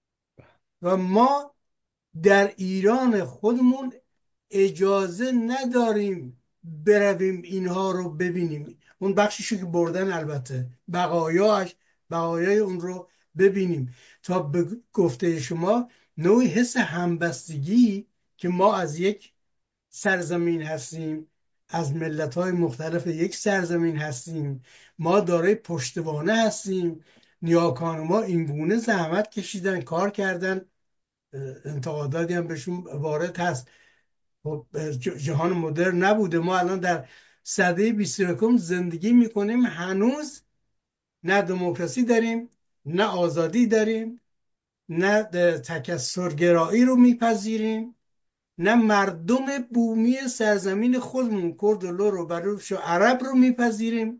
و ما در ایران خودمون اجازه نداریم برویم اینها رو ببینیم. اون بخشیشو که بردن البته بقایاش بقایای اون رو ببینیم تا به گفته شما نوعی حس همبستگی که ما از یک سرزمین هستیم، از ملت‌های مختلف یک سرزمین هستیم، ما دارای پشتوانه هستیم. نیاکان ما اینگونه زحمت کشیدن، کار کردن، انتقاداتی هم بهشون وارد هست. خب جهان مدرن نبوده. ما الان در سده بیست و یکم زندگی میکنیم، هنوز نه دموکراسی داریم، نه آزادی داریم، نه تکثرگرایی رو میپذیریم، نه مردم بومی سرزمین خودمون کرد و لور و بلوچ و عرب رو میپذیریم،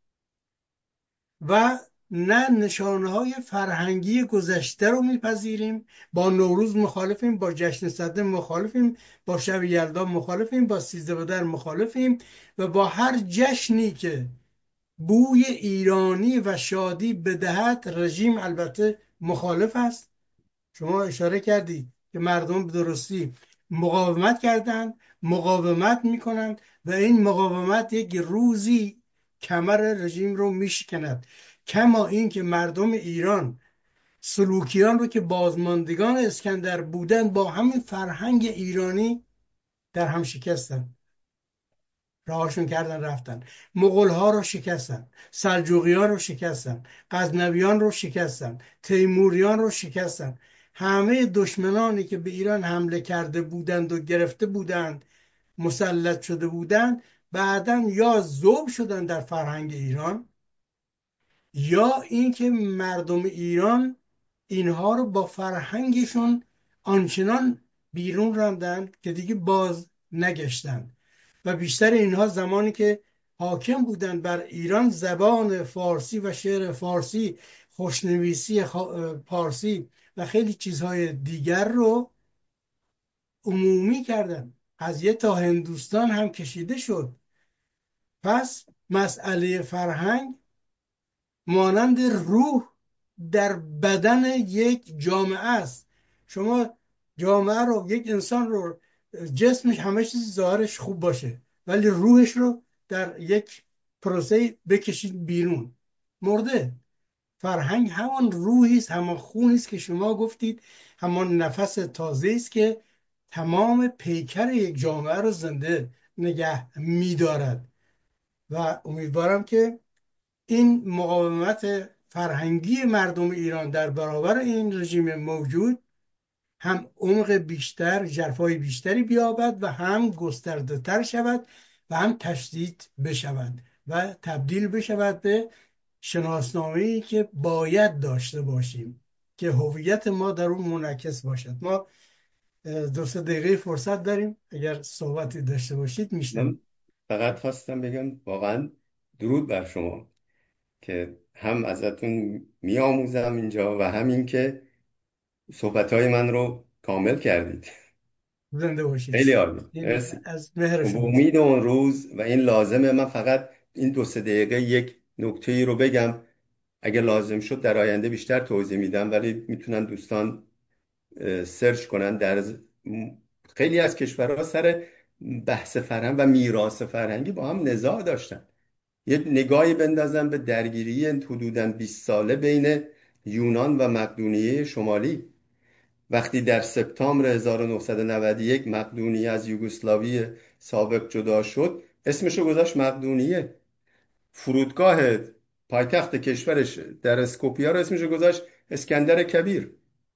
و نه نشانه های فرهنگی گذشته رو میپذیریم. با نوروز مخالفیم، با جشن صدر مخالفیم، با شب یلدا مخالفیم، با سیزده بدر مخالفیم، و با هر جشنی که بوی ایرانی و شادی بدهد رژیم البته مخالف است. شما اشاره کردی که مردم به درستی مقاومت کردند، مقاومت میکنند، و این مقاومت یک روزی کمر رژیم رو میشکند. کما این که مردم ایران سلوکیان رو که بازماندگان اسکندر بودند با همین فرهنگ ایرانی در هم شکستن، رهاشون کردن رفتن. مغول ها رو شکستن، سلجوقیان رو شکستن، غزنویان رو شکستن، تیموریان رو شکستن. همه دشمنانی که به ایران حمله کرده بودند و گرفته بودند، مسلط شده بودند، بعداً یا ذوب شدن در فرهنگ ایران، یا اینکه مردم ایران اینها رو با فرهنگشون آنچنان بیرون راندن که دیگه باز نگشتند. و بیشتر اینها زمانی که حاکم بودند بر ایران، زبان فارسی و شعر فارسی، خوشنویسی پارسی و خیلی چیزهای دیگر رو عمومی کردن. قضیه تا هندوستان هم کشیده شد. پس مسئله فرهنگ مانند روح در بدن یک جامعه است. شما جامعه رو، یک انسان رو، جسمش همه چیز ظاهرش خوب باشه ولی روحش رو در یک پروسه بکشید بیرون، مرده. فرهنگ همان روحی است، همان خونی است که شما گفتید، همان نفس تازه است که تمام پیکر یک جامعه رو زنده نگه می‌دارد. و امیدوارم که این مقاومت فرهنگی مردم ایران در برابر این رژیم موجود هم عمق بیشتر، ژرفای بیشتری بیابد و هم گسترده تر شود و هم تشدید بشود و تبدیل بشود به شناسنامه‌ای که باید داشته باشیم که هویت ما در اون منعکس باشد. ما دو سه دقیقه فرصت داریم، اگر صحبتی داشته باشید من میشنویم. فقط خواستم بگم واقعا درود بر شما که هم ازتون میآموزم اینجا و همین که صحبتهای من رو کامل کردید. زنده باشید. خیلی عالی، این مرسی. از مهر به شماست. امید اون روز و این لازمه. من فقط این دو سه دقیقه یک نکته ای رو بگم، اگه لازم شد در آینده بیشتر توضیح میدم، ولی میتونن دوستان اه، سرچ کنن. در ز- م- خیلی از کشورها سر بحث فرهنگ و میراث فرهنگی با هم نزاع داشتن. یه نگاهی بندازن به درگیری حدوداً بیست ساله بین یونان و مقدونیه شمالی. وقتی در سپتامبر هزار و نهصد و نود و یک مقدونیه از یوگسلاوی سابق جدا شد، اسمشو گذاشت مقدونیه. فرودگاه پایتخت کشورش در اسکوپیا رو اسمشو گذاشت اسکندر کبیر.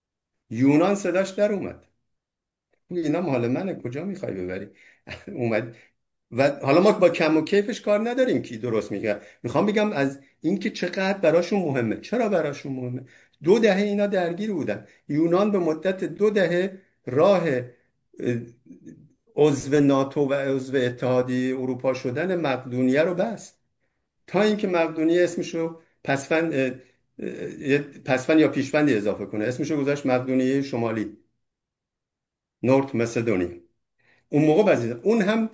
یونان صداش در اومد، اینا مال منه، کجا میخوای ببری؟ اومد. و حالا ما با کم و کیفش کار نداریم کی درست میگه. میخوام بگم از اینکه چقدر براشون مهمه. چرا براشون مهمه؟ دو دهه اینا درگیر بودن. یونان به مدت دو دهه راه اه، عضو ناتو و عضو اتحادیه اروپا شدن مقدونیه رو بست، تا اینکه مقدونیه اسمشو پسفند اه، اه، یه پسفند یا پیشفندی اضافه کنه، اسمشو گذاشت مقدونیه شمالی، نورت مسدونی. اون موقع بزید. اون هم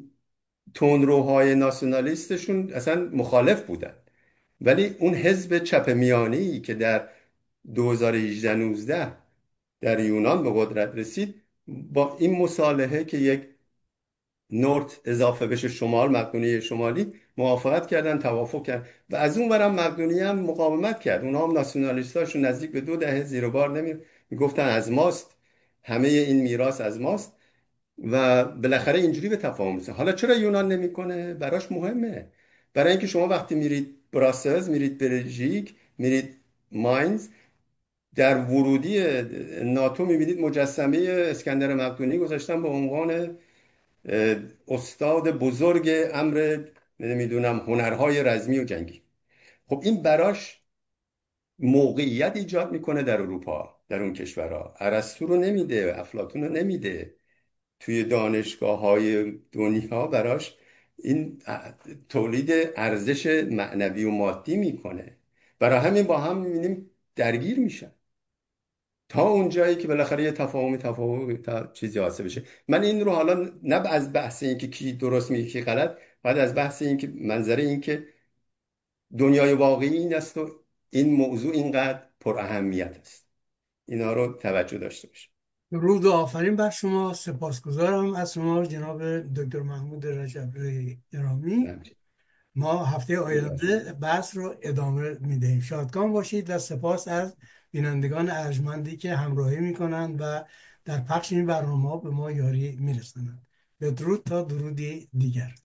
تندروهای ناسیونالیستشون اصلا مخالف بودن، ولی اون حزب چپ میانی که در دو هزار و هجده نوزده در یونان به قدرت رسید، با این مصالحه که یک نورت اضافه بشه شمال، مقدونیه شمالی، موافقت کردن، توافق کردن. و از اون برم مقدونیه هم مقاومت کرد. اونها هم ناسیونالیستاشون نزدیک به دو دهه زیر بار نمی میگفتن از ماست، همه این میراث از ماست. و بالاخره اینجوری به تفاهم میرسه. حالا چرا یونان نمیکنه؟ براش مهمه. برای اینکه شما وقتی میرید براسلز، میرید بلژیک، میرید ماینز، در ورودی ناتو میبینید مجسمه اسکندر مقدونی گذاشتن به عنوان استاد بزرگ امر نمیدونم هنرهای رزمی و جنگی. خب این براش موقعیت ایجاد میکنه در اروپا، در اون کشورها. ارسطو رو نمیده، افلاطون رو نمیده. توی دانشگاه های دنیا براش این تولید ارزش معنوی و مادی میکنه. برای همین با هم میبینیم درگیر میشن تا اون جایی که بالاخره یه تفاهم تفاهم تا چیزی حاصل بشه. من این رو حالا نه از بحث این که کی درست میگه کی غلط، بعد از بحث این که منظره این که دنیای واقعی این است و این موضوع اینقدر پر اهمیت است. اینا رو توجه داشته باشه. درود و آفرین بر شما. سپاسگزارم از شما جناب دکتر محمود رجبی گرامی. ما هفته آینده بحث رو ادامه میدهیم. شادکام باشید و سپاس از بینندگان ارجمندی که همراهی میکنند و در پخش این برنامه ها به ما یاری میرسانند. بدرود تا درودی دیگر.